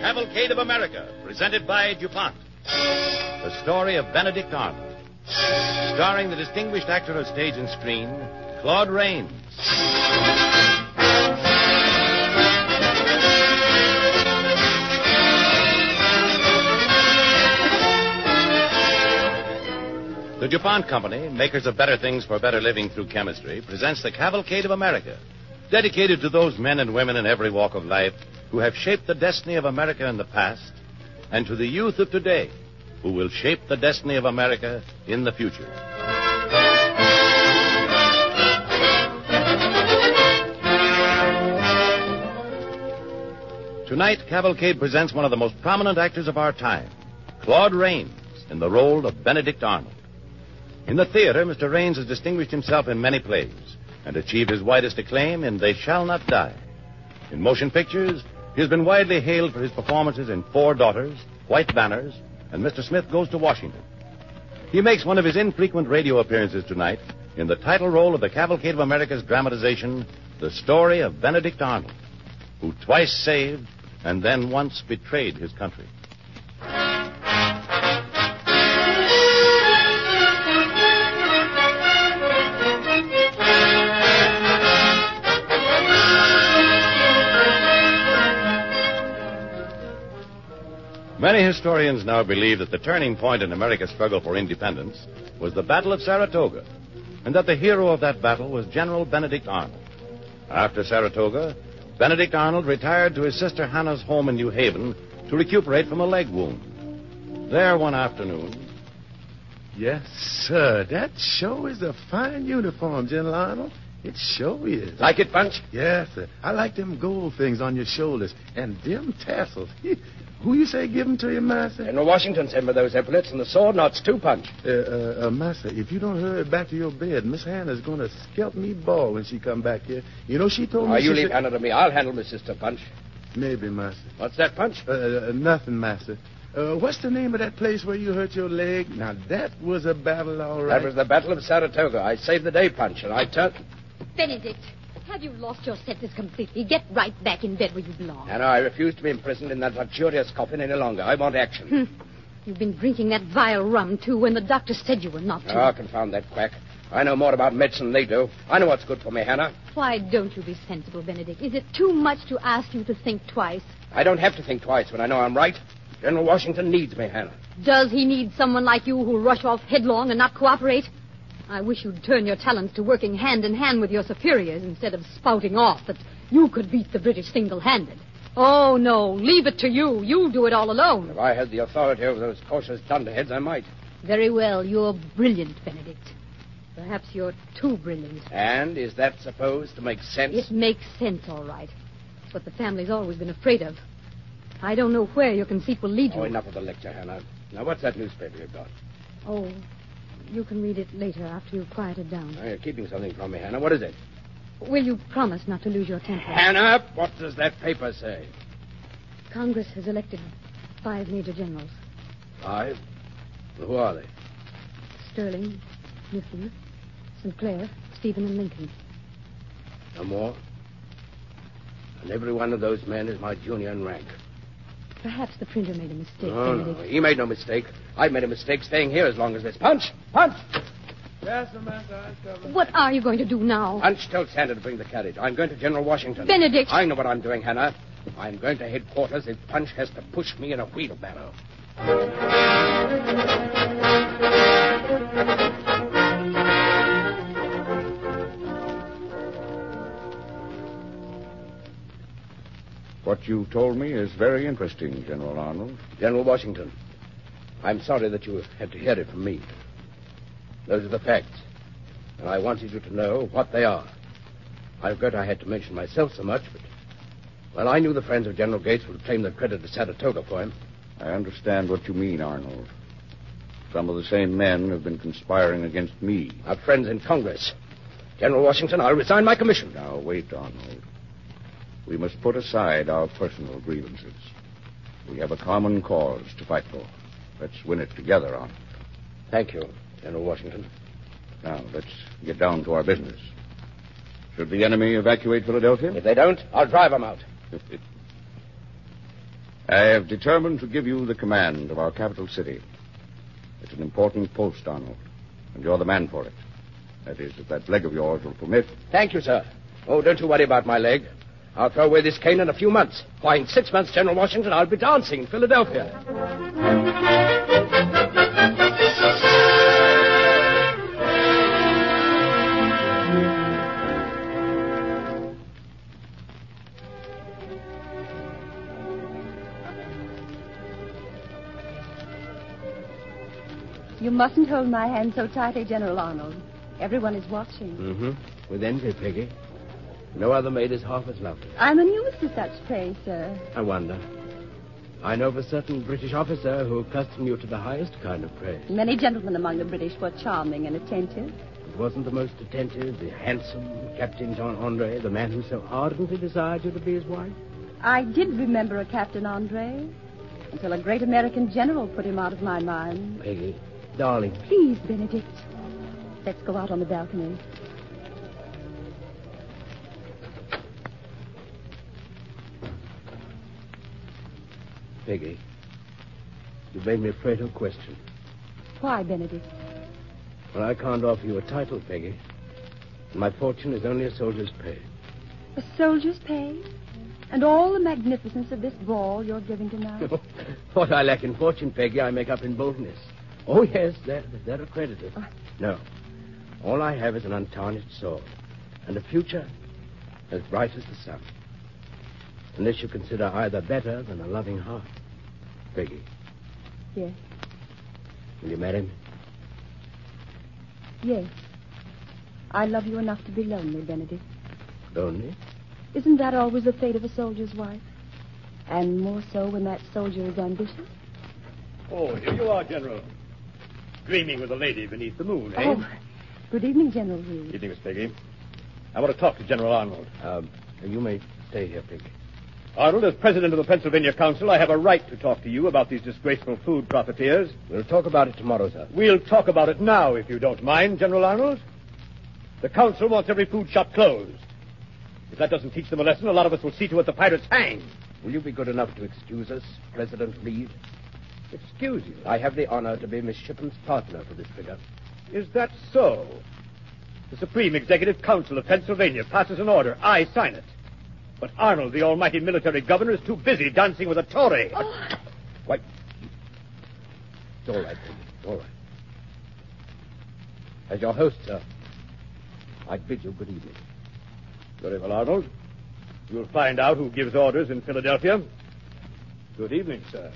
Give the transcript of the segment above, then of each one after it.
Cavalcade of America, presented by DuPont. The story of Benedict Arnold. Starring the distinguished actor of stage and screen, Claude Rains. The DuPont Company, makers of better things for better living through chemistry, presents the Cavalcade of America, dedicated to those men and women in every walk of life who have shaped the destiny of America in the past, and to the youth of today who will shape the destiny of America in the future. Tonight, Cavalcade presents one of the most prominent actors of our time, Claude Rains, in the role of Benedict Arnold. In the theater, Mr. Rains has distinguished himself in many plays and achieved his widest acclaim in They Shall Not Die. In motion pictures, he has been widely hailed for his performances in Four Daughters, White Banners, and Mr. Smith Goes to Washington. He makes one of his infrequent radio appearances tonight in the title role of the Cavalcade of America's dramatization, The Story of Benedict Arnold, who twice saved and then once betrayed his country. Many historians now believe that the turning point in America's struggle for independence was the Battle of Saratoga, and that the hero of that battle was General Benedict Arnold. After Saratoga, Benedict Arnold retired to his sister Hannah's home in New Haven to recuperate from a leg wound. There one afternoon... Yes, sir. That sure is a fine uniform, General Arnold. It sure is. Like it, Punch? Yes, sir. I like them gold things on your shoulders and them tassels. Who you say give them to you, Master? General Washington sent me those epaulets and the sword knots too, Punch. Master, if you don't hurry back to your bed, Miss Hannah's going to scalp me bald when she come back here. You know, she told me... You leave Hannah to me. I'll handle my sister, Punch. Maybe, Master. What's that, Punch? Nothing, Master. What's the name of that place where you hurt your leg? Now, that was a battle, all right. That was the Battle of Saratoga. I saved the day, Punch, and I turned... Benedict, have you lost your senses completely? Get right back in bed where you belong. Hannah, I refuse to be imprisoned in that luxurious coffin any longer. I want action. You've been drinking that vile rum, too, when the doctor said you were not to. Oh, confound that quack. I know more about medicine than they do. I know what's good for me, Hannah. Why don't you be sensible, Benedict? Is it too much to ask you to think twice? I don't have to think twice when I know I'm right. General Washington needs me, Hannah. Does he need someone like you who'll rush off headlong and not cooperate? I wish you'd turn your talents to working hand in hand with your superiors instead of spouting off that you could beat the British single-handed. Oh, no, leave it to you. You'll do it all alone. If I had the authority over those cautious dunderheads, I might. Very well. You're brilliant, Benedict. Perhaps you're too brilliant. And is that supposed to make sense? It makes sense, all right. It's what the family's always been afraid of. I don't know where your conceit will lead you. Oh, enough of the lecture, Hannah. Now, what's that newspaper you've got? Oh, you can read it later after you've quieted down. Now, you're keeping something from me, Hannah. What is it? Will you promise not to lose your temper? Hannah, what does that paper say? Congress has elected 5 major generals. 5? Who are they? Sterling, Mifflin, St. Clair, Stephen, and Lincoln. No more? And every one of those men is my junior in rank. Perhaps the printer made a mistake, No, Benedict. he made no mistake. I made a mistake staying here as long as this. Punch! Punch! Yes, sir, Master. I'm coming. What are you going to do now? Punch tells Santa to bring the carriage. I'm going to General Washington. Benedict! I know what I'm doing, Hannah. I'm going to headquarters if Punch has to push me in a wheelbarrow. What you told me is very interesting, General Arnold. General Washington, I'm sorry that you had to hear it from me. Those are the facts. And I wanted you to know what they are. I regret I had to mention myself so much, but... Well, I knew the friends of General Gates would claim the credit of Saratoga for him. I understand what you mean, Arnold. Some of the same men have been conspiring against me. Our friends in Congress. General Washington, I'll resign my commission. Now, wait, Arnold. We must put aside our personal grievances. We have a common cause to fight for. Let's win it together, Arnold. Thank you, General Washington. Now, let's get down to our business. Should the enemy evacuate Philadelphia? If they don't, I'll drive them out. I have determined to give you the command of our capital city. It's an important post, Arnold, and you're the man for it. That is, if that leg of yours will permit. Thank you, sir. Oh, don't you worry about my leg. I'll throw away this cane in a few months. Why, in 6 months, General Washington, I'll be dancing in Philadelphia. You mustn't hold my hand so tightly, General Arnold. Everyone is watching. Mm-hmm. With envy, Peggy. No other maid is half as lovely. I'm unused to such praise, sir. I wonder. I know of a certain British officer who accustomed you to the highest kind of praise. Many gentlemen among the British were charming and attentive. It wasn't the most attentive, the handsome Captain John Andre, the man who so ardently desired you to be his wife? I did remember a Captain Andre until a great American general put him out of my mind. Peggy, darling. Please, Benedict. Let's go out on the balcony. Peggy, you've made me afraid of a question. Why, Benedict? Well, I can't offer you a title, Peggy. And my fortune is only a soldier's pay. A soldier's pay? And all the magnificence of this ball you're giving tonight? What I lack in fortune, Peggy, I make up in boldness. Oh, yes, they're accredited. No. All I have is an untarnished soul. And a future as bright as the sun. Unless you consider either better than a loving heart. Peggy. Yes. Will you marry me? Yes. I love you enough to be lonely, Benedict. Lonely? Isn't that always the fate of a soldier's wife? And more so when that soldier is ambitious? Oh, here you are, General. Dreaming with a lady beneath the moon, eh? Oh, good evening, General Reed. Evening, Miss Peggy. I want to talk to General Arnold. You may stay here, Peggy. Arnold, as president of the Pennsylvania Council, I have a right to talk to you about these disgraceful food profiteers. We'll talk about it tomorrow, sir. We'll talk about it now, if you don't mind, General Arnold. The council wants every food shop closed. If that doesn't teach them a lesson, a lot of us will see to it the pirates hang. Will you be good enough to excuse us, President Reed? Excuse you. I have the honor to be Miss Shipham's partner for this figure. Is that so? The Supreme Executive Council of Pennsylvania passes an order. I sign it. But Arnold, the almighty military governor, is too busy dancing with a Tory. Oh. Why? It's all right, Peggy. It's all right. As your host, sir, I bid you good evening. Very well, Arnold. You'll find out who gives orders in Philadelphia. Good evening, sir.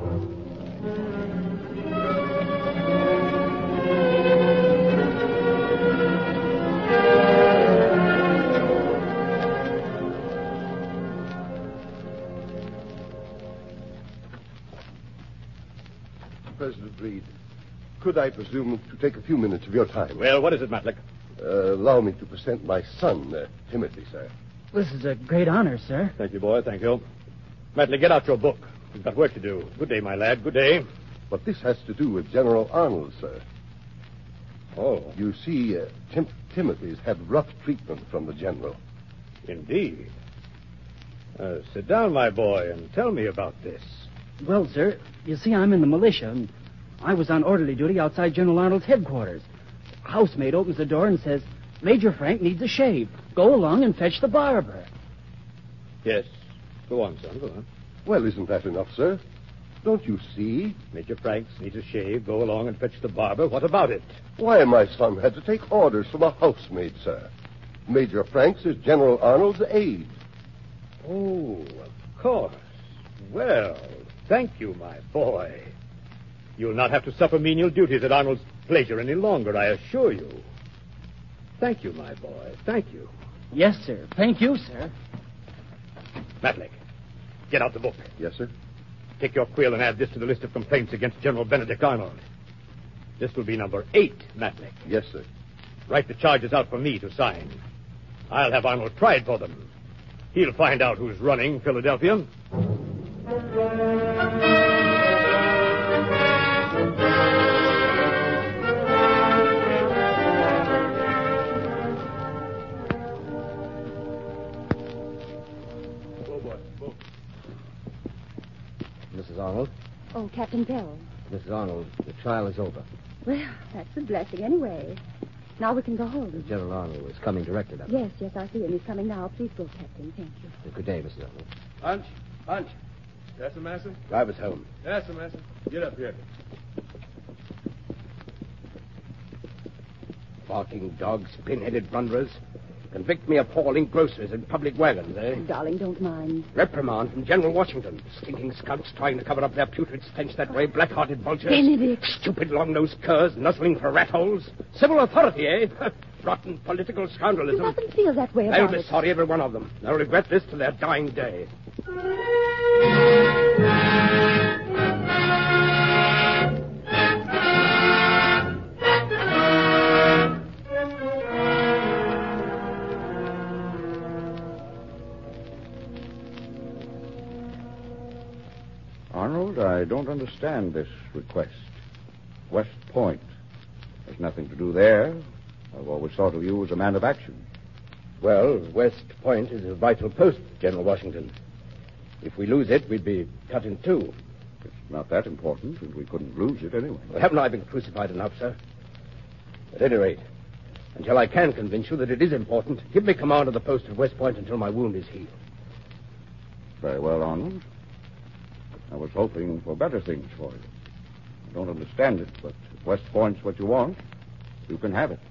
President Reed, could I presume to take a few minutes of your time? Well, what is it, Matlick? Allow me to present my son, Timothy, sir. This is a great honor, sir. Thank you, boy. Thank you. Matlick, get out your book. We've got work to do. Good day, my lad. Good day. But this has to do with General Arnold, sir. Oh, You see, Timothy's had rough treatment from the general. indeed. Sit down, my boy, and tell me about this. Well, sir, you see, I'm in the militia, and I was on orderly duty outside General Arnold's headquarters. The housemaid opens the door and says, Major Frank needs a shave. Go along and fetch the barber. Yes. Go on, son. Go on. Well, isn't that enough, sir? Don't you see? Major Franks needs a shave. Go along and fetch the barber. What about it? Why, my son had to take orders from a housemaid, sir. Major Franks is General Arnold's aide. Oh, of course. Well, thank you, my boy. You'll not have to suffer menial duties at Arnold's pleasure any longer, I assure you. Thank you, my boy. Thank you. Yes, sir. Thank you, sir. Matlick, get out the book. Yes, sir? Take your quill and add this to the list of complaints against General Benedict Arnold. This will be number 8, Matlick. Yes, sir. Write the charges out for me to sign. I'll have Arnold tried for them. He'll find out who's running Philadelphia. Mrs. Arnold. Oh, Captain Bell. Mrs. Arnold, the trial is over. Well, that's a blessing anyway. Now we can go home. General Arnold is coming directly now. Yes, I see him. He's coming now. Please go, Captain. Thank you. Good day, Mrs. Arnold. Punch. Yes, sir, Master? Drive us home. Yes, sir, Master. Get up here. Barking dogs, pin-headed blunderers. Convict me of hauling groceries in public wagons, eh? Darling, don't mind. Reprimand from General Washington. Stinking skunks trying to cover up their putrid stench that way. Black-hearted vultures. Benedict. Stupid long-nosed curs nuzzling for rat holes. Civil authority, eh? Rotten political scoundrelism. You mustn't feel that way They'll about be it. sorry, every one of them. They'll regret this to their dying day. Arnold, I don't understand this request. West Point. There's nothing to do there. I've always thought of you as a man of action. Well, West Point is a vital post, General Washington. If we lose it, we'd be cut in two. It's not that important, and we couldn't lose it anyway. Well, haven't I been crucified enough, sir? At any rate, until I can convince you that it is important, give me command of the post at West Point until my wound is healed. Very well, Arnold. I was hoping for better things for you. I don't understand it, but if West Point's what you want, you can have it.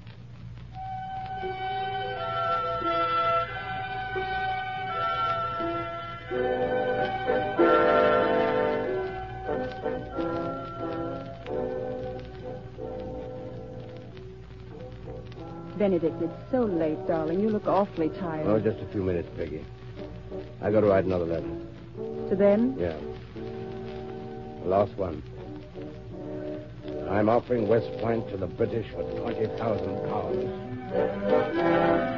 Benedict, it's so late, darling. You look awfully tired. Oh, just a few minutes, Peggy. I got to write another letter. To them? Yeah. The last one. I'm offering West Point to the British for 20,000 pounds.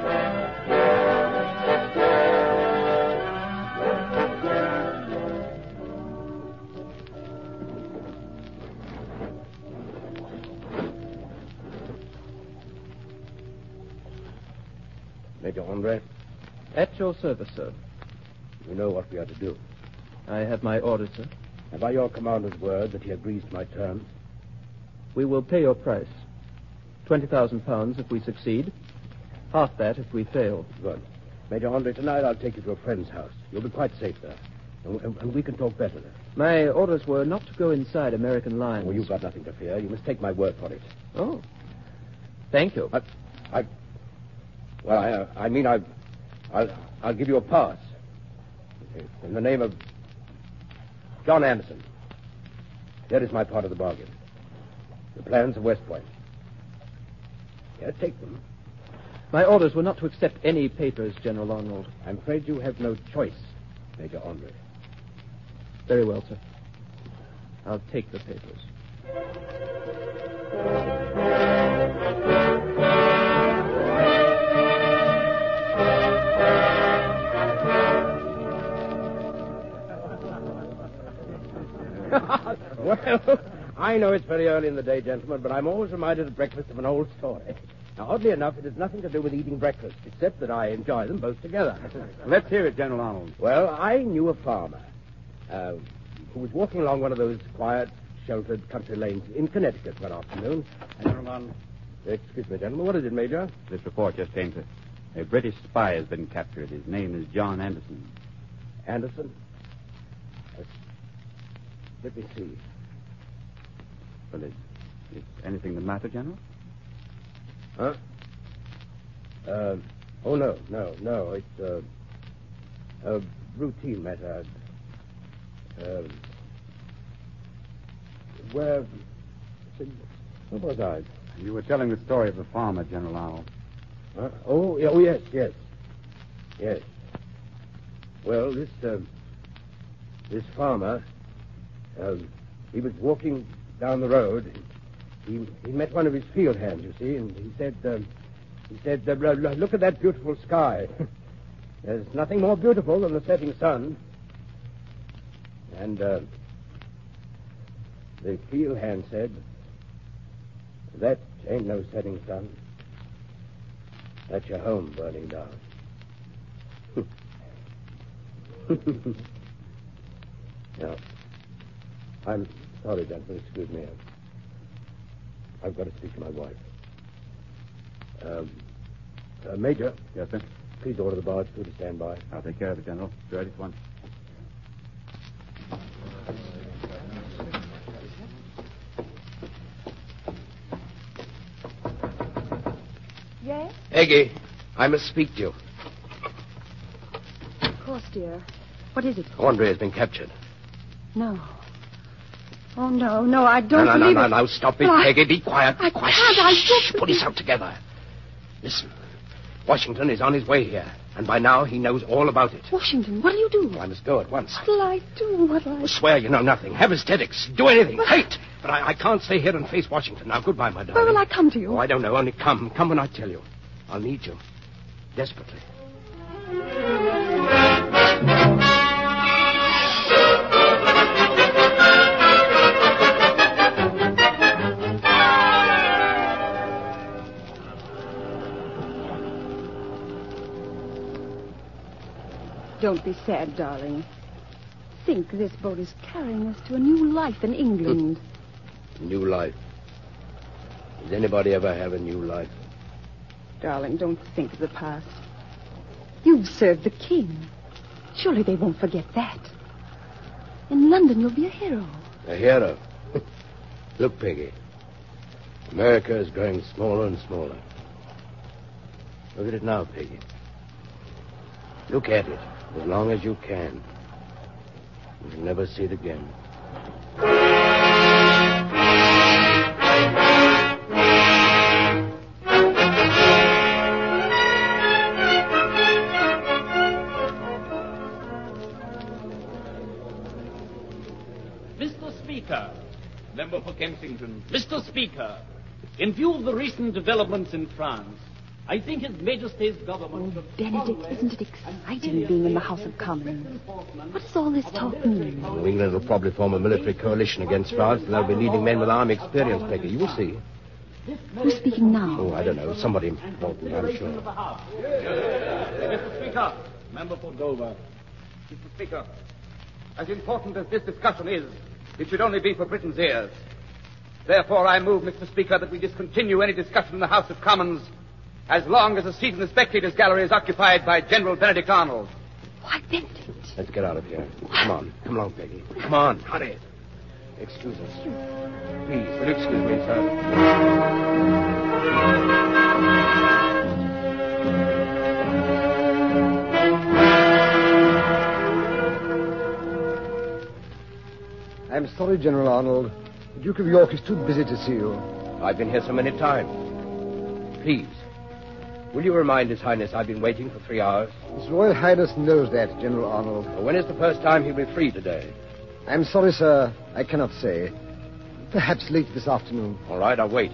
Major Andre, At your service, sir. you know what we are to do. I have my orders, sir. And by your commander's word that he agrees to my terms, We will pay your price. 20,000 pounds if we succeed. Half that if we fail. good. Major Andre, tonight I'll take you to a friend's house. You'll be quite safe there. And we can talk better there. My orders were not to go inside American lines. Well, you've got nothing to fear. You must take my word for it. Oh. Thank you. I'll give you a pass. In the name of John Anderson. That is my part of the bargain. The plans of West Point. Yeah, take them. My orders were not to accept any papers, General Arnold. I'm afraid you have no choice, Major Andre. Very well, sir. I'll take the papers. Well, I know it's very early in the day, gentlemen, but I'm always reminded at breakfast of an old story. Now, oddly enough, it has nothing to do with eating breakfast, except that I enjoy them both together. Let's hear it, General Arnold. Well, I knew a farmer who was walking along one of those quiet, sheltered country lanes in Connecticut one afternoon. General Arnold, Excuse me, gentlemen. What is it, Major? this report just came to. A British spy has been captured. His name is John Anderson. Anderson? Let me see. Well, is anything the matter, General? Huh? Oh, no. It's a routine matter. Where was I? You were telling the story of the farmer, General Arnold. Huh? Oh, yes. Well, this farmer, he was walking down the road. He met one of his field hands, you see, and he said, look at that beautiful sky. There's nothing more beautiful than the setting sun. And the field hand said, that ain't no setting sun. That's your home burning down. Yeah. I'm sorry, gentlemen. Excuse me. I've got to speak to my wife. Major. Yes, sir? Please order the barge crew to stand by. I'll take care of it, General. Right at once. Yes? Peggy, I must speak to you. Of course, dear. What is it? Andre has been captured. No. Oh, no, I don't believe it. No, stop it, No, Peggy. Be quiet. I quiet. can't, I Shh, don't... put yourself together. Listen, Washington is on his way here, and by now he knows all about it. Washington, what'll you do? I must go at once. What'll I do? I swear you know nothing. Have aesthetics. Do anything. Hate. But I can't stay here and face Washington. Now, goodbye, my darling. Where will I come to you? Oh, I don't know. Only come. Come when I tell you. I'll need you. Desperately. Don't be sad, darling. Think this boat is carrying us to a new life in England. New life. Does anybody ever have a new life? Darling, don't think of the past. You've served the king. Surely they won't forget that. In London, you'll be a hero. A hero? Look, Peggy. America is growing smaller and smaller. Look at it now, Peggy. Look at it as long as you can. You'll never see it again. Mr. Speaker, member for Kensington. Mr. Speaker, in view of the recent developments in France, I think His Majesty's government... Oh, Benedict, isn't it exciting being in the House of Commons? What does all this talk mean? Well, England will probably form a military coalition against France, and they'll be leading men with army experience, Peggy. You'll see. Who's speaking now? Oh, I don't know. Somebody important, I'm sure. Mr. Speaker, member for Dover. Mr. Speaker, as important as this discussion is, it should only be for Britain's ears. Therefore, I move, Mr. Speaker, that we discontinue any discussion in the House of Commons as long as the seat in the spectators' gallery is occupied by General Benedict Arnold. Why, Benedict? Let's get out of here. Come on. Come along, Peggy. Come on. Hurry. Excuse us. Please, will you excuse me, sir? I'm sorry, General Arnold. The Duke of York is too busy to see you. I've been here so many times. Please, will you remind His Highness I've been waiting for 3 hours? His Royal Highness knows that, General Arnold. Well, when is the first time he'll be free today? I'm sorry, sir. I cannot say. Perhaps late this afternoon. All right, I'll wait.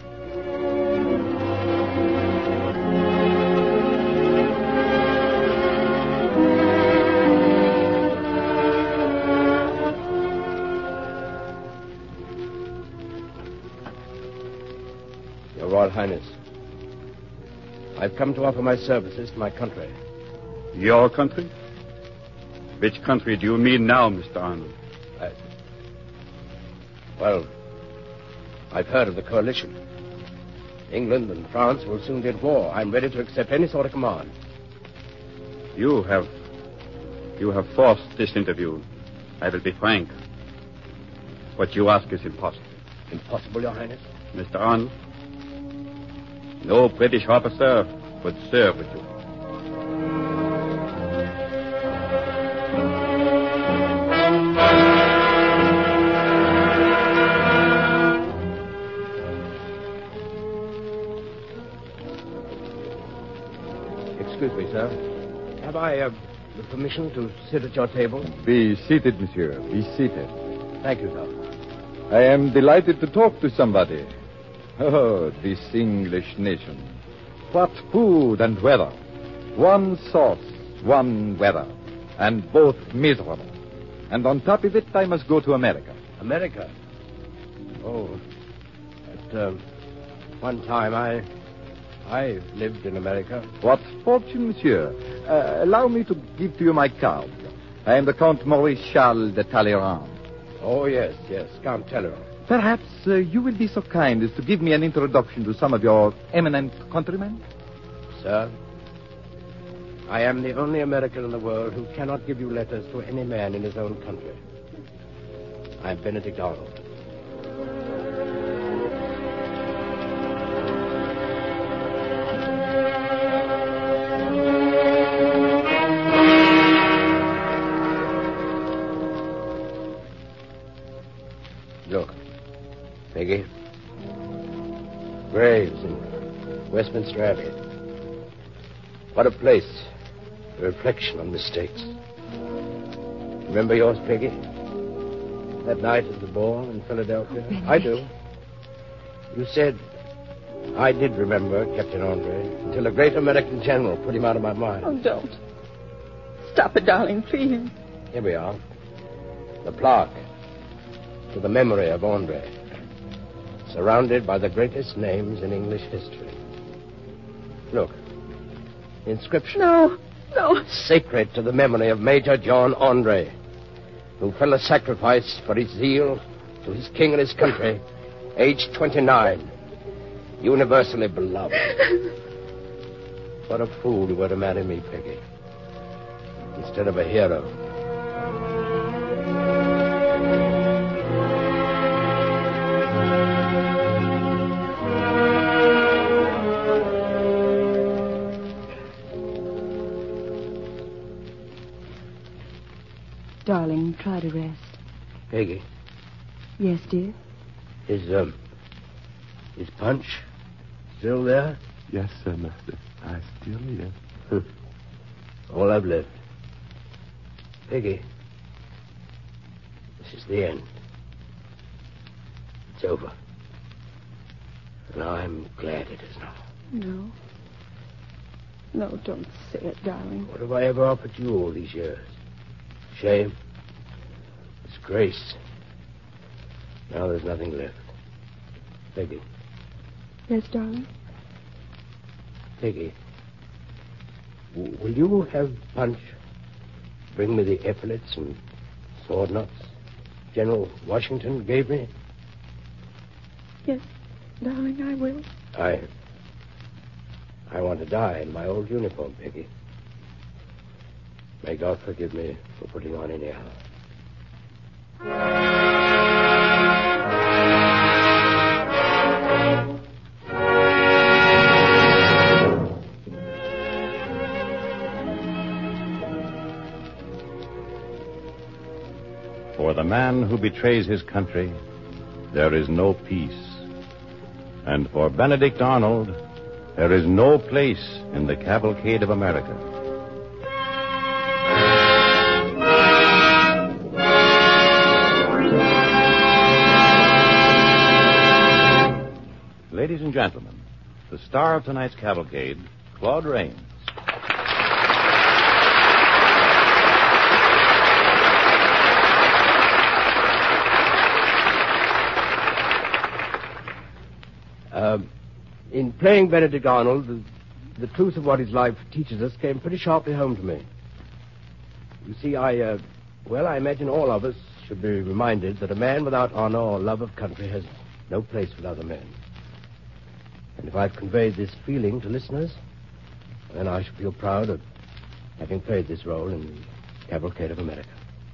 Your Royal Highness, I've come to offer my services to my country. Your country? Which country do you mean now, Mr. Arnold? Well, I've heard of the coalition. England and France will soon be at war. I'm ready to accept any sort of command. You have forced this interview. I will be frank. What you ask is impossible. Impossible, Your Highness? Mr. Arnold, no British officer would serve with you. Excuse me, sir. Have I the permission to sit at your table? Be seated, monsieur. Be seated. Thank you, sir. I am delighted to talk to somebody. Oh, this English nation. What food and weather. One sauce, one weather. And both miserable. And on top of it, I must go to America. America? Oh, at one time I lived in America. What fortune, monsieur. Allow me to give to you my card. I am the Count Maurice Charles de Talleyrand. Oh, yes, Count Talleyrand. Perhaps you will be so kind as to give me an introduction to some of your eminent countrymen? Sir, I am the only American in the world who cannot give you letters to any man in his own country. I am Benedict Arnold. Look, Peggy. Graves in Westminster Abbey. What a place. A reflection on mistakes. Remember yours, Peggy? That night at the ball in Philadelphia? Oh, I do. You said, I did remember Captain Andre until a great American general put him out of my mind. Oh, don't. Stop it, darling, please. Here we are. The plaque to the memory of Andre. Surrounded by the greatest names in English history. Look. Inscription. No. Sacred to the memory of Major John Andre, who fell a sacrifice for his zeal to his king and his country, aged 29, universally beloved. What a fool you were to marry me, Peggy, instead of a hero. Darling, try to rest. Peggy. Yes, dear? Is Punch still there? Yes, sir, master. I still am. All I've left. Peggy, this is the end. It's over. And I'm glad it is now. No. No, don't say it, darling. What have I ever offered you all these years? Shame. Disgrace. Now there's nothing left. Peggy. Yes, darling? Peggy. Will you have Punch bring me the epaulets and sword knots General Washington gave me? Yes, darling, I will. I want to die in my old uniform, Peggy. May God forgive me for putting on anyhow. For the man who betrays his country, there is no peace. And for Benedict Arnold, there is no place in the cavalcade of America. Ladies and gentlemen, the star of tonight's cavalcade, Claude Rains. In playing Benedict Arnold, the truth of what his life teaches us came pretty sharply home to me. You see, I imagine all of us should be reminded that a man without honor or love of country has no place with other men. And if I've conveyed this feeling to listeners, then I should feel proud of having played this role in the Cavalcade of America.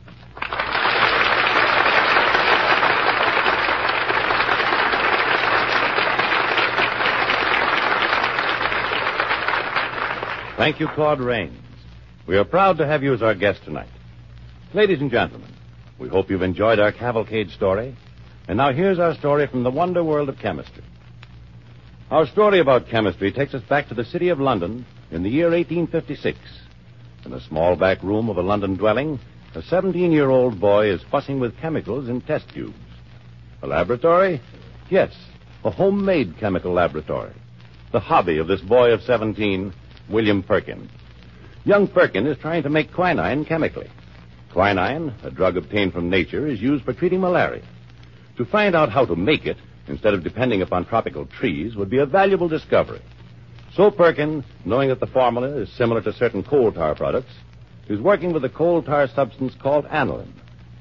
Thank you, Claude Rains. We are proud to have you as our guest tonight. Ladies and gentlemen, we hope you've enjoyed our cavalcade story. And now here's our story from the wonder world of chemistry. Our story about chemistry takes us back to the city of London in the year 1856. In a small back room of a London dwelling, a 17-year-old boy is fussing with chemicals in test tubes. A laboratory? Yes, a homemade chemical laboratory. The hobby of this boy of 17, William Perkin. Young Perkin is trying to make quinine chemically. Quinine, a drug obtained from nature, is used for treating malaria. To find out how to make it, instead of depending upon tropical trees, would be a valuable discovery. So Perkin, knowing that the formula is similar to certain coal tar products, is working with a coal tar substance called aniline.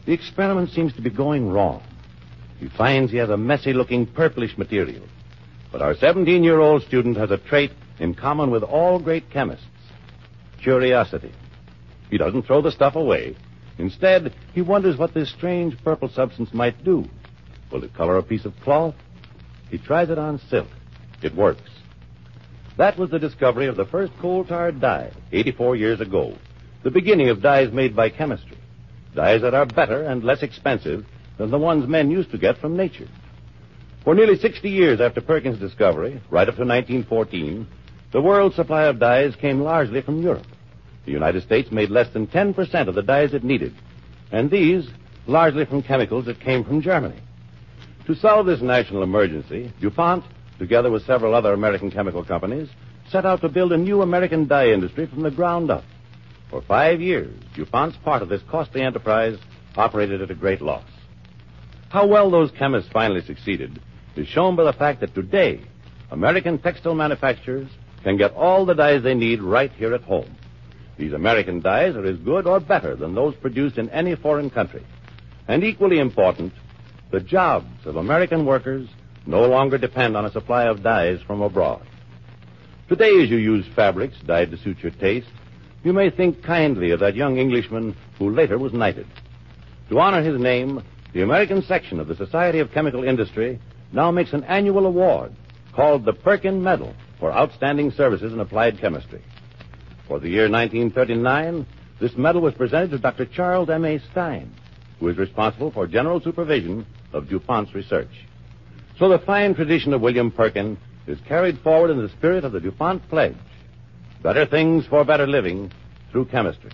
The experiment seems to be going wrong. He finds he has a messy-looking purplish material. But our 17-year-old student has a trait in common with all great chemists: curiosity. He doesn't throw the stuff away. Instead, he wonders what this strange purple substance might do. Will it color a piece of cloth? He tries it on silk. It works. That was the discovery of the first coal-tar dye 84 years ago, the beginning of dyes made by chemistry, dyes that are better and less expensive than the ones men used to get from nature. For nearly 60 years after Perkins' discovery, right up to 1914, the world's supply of dyes came largely from Europe. The United States made less than 10% of the dyes it needed, and these largely from chemicals that came from Germany. To solve this national emergency, DuPont, together with several other American chemical companies, set out to build a new American dye industry from the ground up. For 5 years, DuPont's part of this costly enterprise operated at a great loss. How well those chemists finally succeeded is shown by the fact that today, American textile manufacturers can get all the dyes they need right here at home. These American dyes are as good or better than those produced in any foreign country. And equally important, the jobs of American workers no longer depend on a supply of dyes from abroad. Today, as you use fabrics dyed to suit your taste, you may think kindly of that young Englishman who later was knighted. To honor his name, the American section of the Society of Chemical Industry now makes an annual award called the Perkin Medal for outstanding services in applied chemistry. For the year 1939, this medal was presented to Dr. Charles M.A. Stein, who is responsible for general supervision of DuPont's research. So the fine tradition of William Perkin is carried forward in the spirit of the DuPont pledge: better things for better living through chemistry.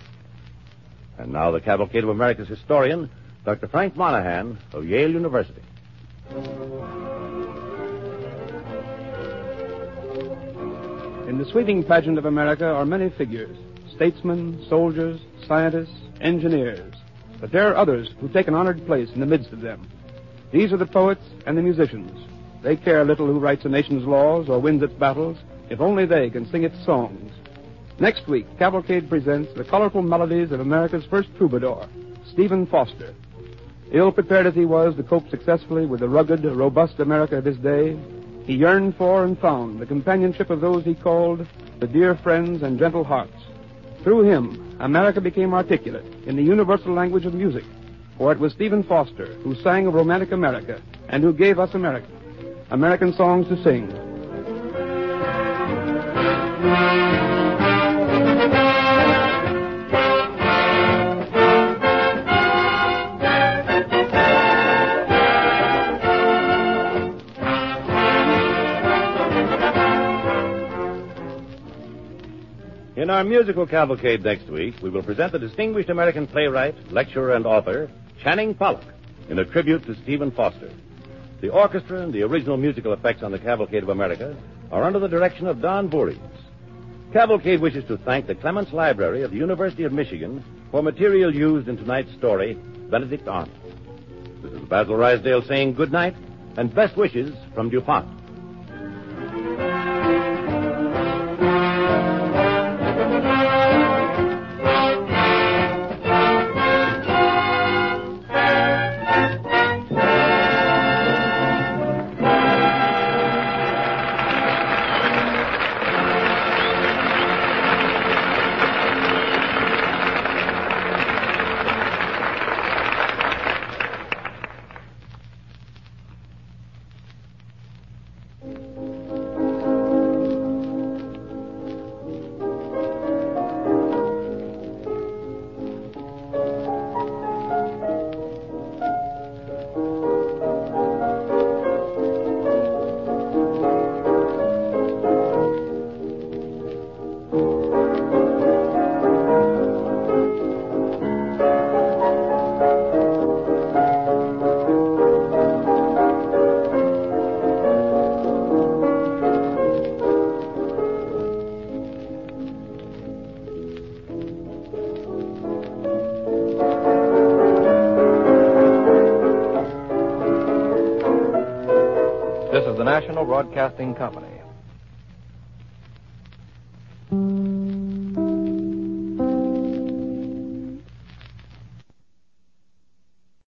And now the cavalcade of America's historian, Dr. Frank Monahan of Yale University. In the sweeping pageant of America are many figures: statesmen, soldiers, scientists, engineers. But there are others who take an honored place in the midst of them. These are the poets and the musicians. They care little who writes a nation's laws or wins its battles, if only they can sing its songs. Next week, Cavalcade presents the colorful melodies of America's first troubadour, Stephen Foster. Ill-prepared as he was to cope successfully with the rugged, robust America of his day, he yearned for and found the companionship of those he called the dear friends and gentle hearts. Through him, America became articulate in the universal language of music, for it was Stephen Foster who sang of romantic America and who gave us American songs to sing. In our musical cavalcade next week, we will present the distinguished American playwright, lecturer, and author, Channing Pollock, in a tribute to Stephen Foster. The orchestra and the original musical effects on the Cavalcade of America are under the direction of Don Voorhees. Cavalcade wishes to thank the Clements Library of the University of Michigan for material used in tonight's story, Benedict Arnold. This is Basil Rysdale saying good night and best wishes from DuPont. National Broadcasting Company.